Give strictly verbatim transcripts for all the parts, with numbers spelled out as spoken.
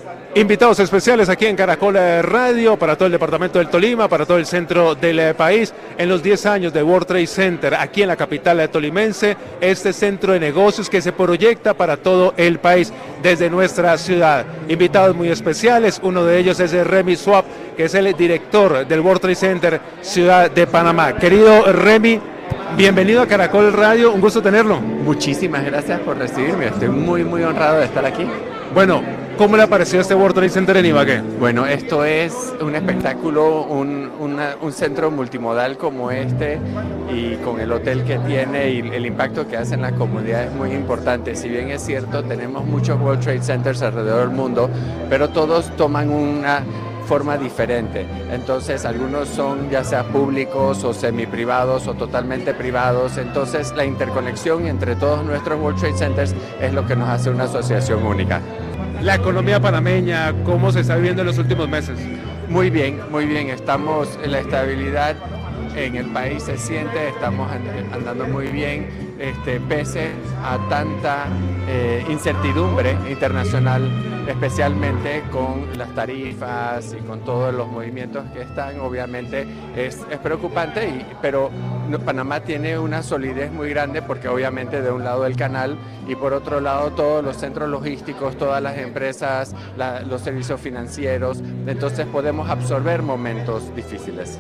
Invitados especiales aquí en Caracol Radio para todo el departamento del Tolima, para todo el centro del país, en los diez años de World Trade Center, aquí en la capital tolimense, este centro de negocios que se proyecta para todo el país desde nuestra ciudad. Invitados muy especiales, uno de ellos es Remy Schwab, que es el director del World Trade Center Ciudad de Panamá. Querido Remy, bienvenido a Caracol Radio, un gusto tenerlo. Muchísimas gracias por recibirme, estoy muy muy honrado de estar aquí. Bueno, ¿cómo le ha parecido este World Trade Center en Ibagué? Bueno, esto es un espectáculo, un, una, un centro multimodal como este y con el hotel que tiene y el impacto que hace en la comunidad es muy importante. Si bien es cierto, tenemos muchos World Trade Centers alrededor del mundo, pero todos toman una forma diferente. Entonces algunos son ya sea públicos o semiprivados o totalmente privados. Entonces la interconexión entre todos nuestros World Trade Centers es lo que nos hace una asociación única. La economía panameña, ¿cómo se está viviendo en los últimos meses? Muy bien, muy bien. Estamos en la estabilidad en el país se siente, estamos andando muy bien, este, pese a tanta eh, incertidumbre internacional, especialmente con las tarifas y con todos los movimientos que están. Obviamente es, es preocupante, y, pero Panamá tiene una solidez muy grande porque obviamente de un lado el canal y por otro lado todos los centros logísticos, todas las empresas, la, los servicios financieros, entonces podemos absorber momentos difíciles.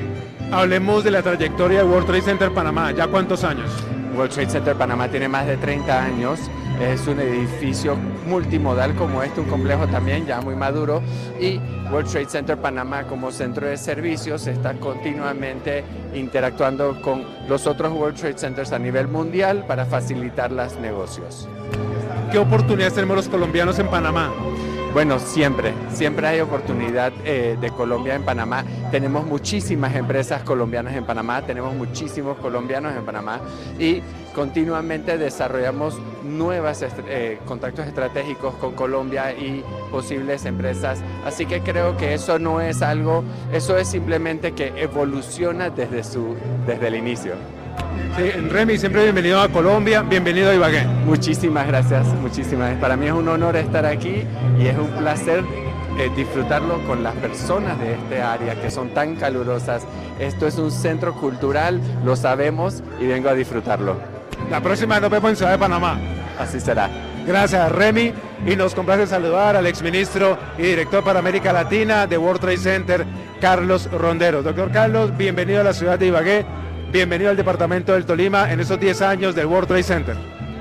Hablemos de la trayectoria de World Trade Center Panamá, ¿ya cuántos años? World Trade Center Panamá tiene más de treinta años, es un edificio multimodal como este, un complejo también ya muy maduro, y World Trade Center Panamá como centro de servicios está continuamente interactuando con los otros World Trade Centers a nivel mundial para facilitar los negocios. ¿Qué oportunidades tenemos los colombianos en Panamá? Bueno, siempre, siempre hay oportunidad eh, de Colombia en Panamá. Tenemos muchísimas empresas colombianas en Panamá, tenemos muchísimos colombianos en Panamá y continuamente desarrollamos nuevos eh, contactos estratégicos con Colombia y posibles empresas. Así que creo que eso no es algo, eso es simplemente que evoluciona desde, su, desde el inicio. Sí, Remy, siempre bienvenido a Colombia, bienvenido a Ibagué. Muchísimas gracias, muchísimas. Para mí es un honor estar aquí y es un placer eh, disfrutarlo con las personas de este área que son tan calurosas. Esto es un centro cultural, lo sabemos y vengo a disfrutarlo. La próxima nos vemos en Ciudad de Panamá. Así será. Gracias, Remy, y nos complace saludar al exministro y director para América Latina de World Trade Center, Carlos Ronderos. Doctor Carlos, bienvenido a la ciudad de Ibagué. Bienvenido al departamento del Tolima en esos diez años del World Trade Center.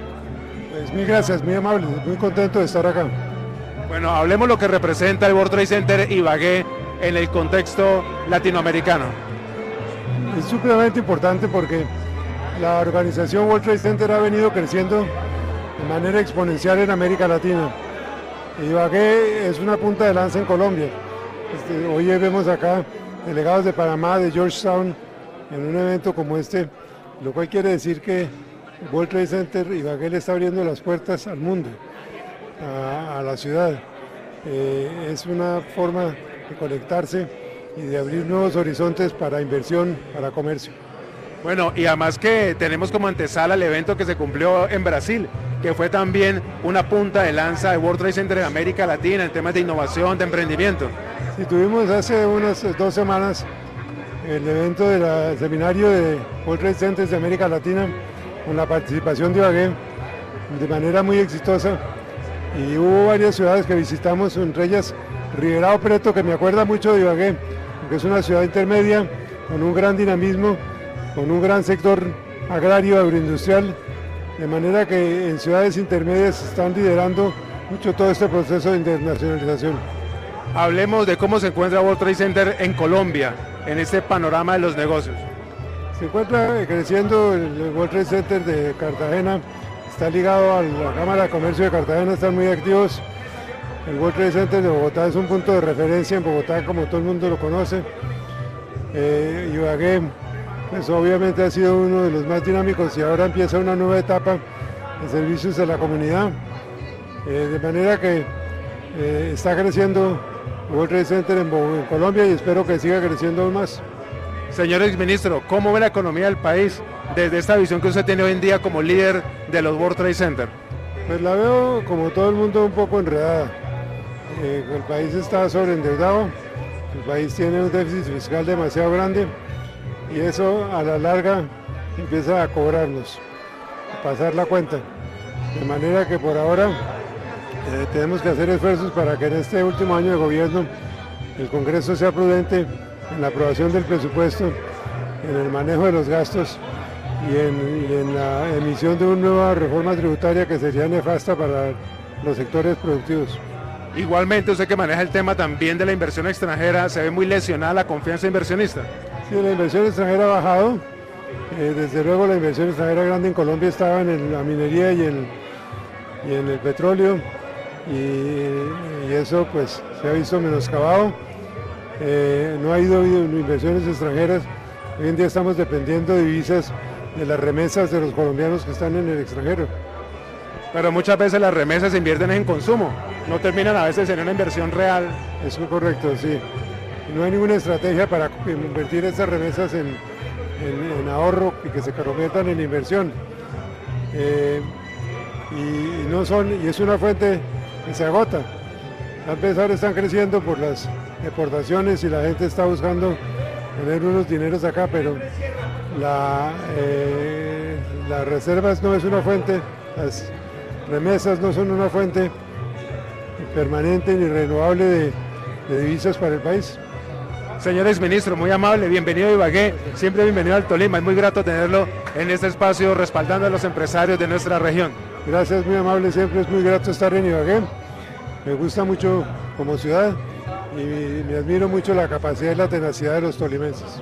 Pues muy gracias, muy amable, muy contento de estar acá. Bueno, hablemos lo que representa el World Trade Center Ibagué en el contexto latinoamericano. Es supremamente importante porque la organización World Trade Center ha venido creciendo de manera exponencial en América Latina. Ibagué es una punta de lanza en Colombia. Este, hoy vemos acá delegados de Panamá, de Georgetown, en un evento como este, lo cual quiere decir que World Trade Center Ibagué le está abriendo las puertas al mundo, a, a la ciudad. Eh, es una forma de conectarse y de abrir nuevos horizontes para inversión, para comercio. Bueno, y además que tenemos como antesala el evento que se cumplió en Brasil, que fue también una punta de lanza de World Trade Center en América Latina en temas de innovación, de emprendimiento. Sí, tuvimos hace unas dos semanas el evento del seminario de World Trade Centers de América Latina con la participación de Ibagué de manera muy exitosa, y hubo varias ciudades que visitamos, entre ellas Ribeirão Preto, que me acuerda mucho de Ibagué, porque es una ciudad intermedia con un gran dinamismo, con un gran sector agrario, agroindustrial, de manera que en ciudades intermedias están liderando mucho todo este proceso de internacionalización. Hablemos de cómo se encuentra World Trade Center en Colombia, en este panorama de los negocios. Se encuentra creciendo el World Trade Center de Cartagena, está ligado a la Cámara de Comercio de Cartagena, están muy activos. El World Trade Center de Bogotá es un punto de referencia en Bogotá, como todo el mundo lo conoce. Eh, Ibagué, pues obviamente ha sido uno de los más dinámicos y ahora empieza una nueva etapa de servicios a la comunidad, eh, de manera que eh, está creciendo World Trade Center en, en Colombia y espero que siga creciendo aún más. Señor exministro, ¿cómo ve la economía del país desde esta visión que usted tiene hoy en día como líder de los World Trade Center? Pues la veo como todo el mundo un poco enredada. Eh, el país está sobreendeudado, el país tiene un déficit fiscal demasiado grande y eso a la larga empieza a cobrarnos, a pasar la cuenta. De manera que por ahora eh, tenemos que hacer esfuerzos para que en este último año de gobierno el Congreso sea prudente en la aprobación del presupuesto, en el manejo de los gastos y en, y en la emisión de una nueva reforma tributaria que sería nefasta para los sectores productivos. Igualmente, usted que maneja el tema también de la inversión extranjera, ¿se ve muy lesionada la confianza inversionista? Sí, la inversión extranjera ha bajado. Eh, desde luego la inversión extranjera grande en Colombia estaba en el, la minería y, el, y en el petróleo y, y eso pues se ha visto menoscabado. Eh, no ha ido inversiones extranjeras. Hoy en día estamos dependiendo de divisas de las remesas de los colombianos que están en el extranjero. Pero muchas veces las remesas se invierten en consumo, no terminan a veces en una inversión real. Eso es correcto, sí. No hay ninguna estrategia para invertir esas remesas en, en, en ahorro y que se conviertan en inversión. Eh, y, y, no son, y es una fuente que se agota. Tal vez ahora están creciendo por las exportaciones y la gente está buscando tener unos dineros acá, pero la, eh, las reservas no es una fuente, las remesas no son una fuente permanente ni renovable de, de divisas para el país. Señor exministro, muy amable, bienvenido a Ibagué, siempre bienvenido al Tolima, es muy grato tenerlo en este espacio respaldando a los empresarios de nuestra región. Gracias, muy amable, siempre es muy grato estar en Ibagué, me gusta mucho como ciudad y me admiro mucho la capacidad y la tenacidad de los tolimenses.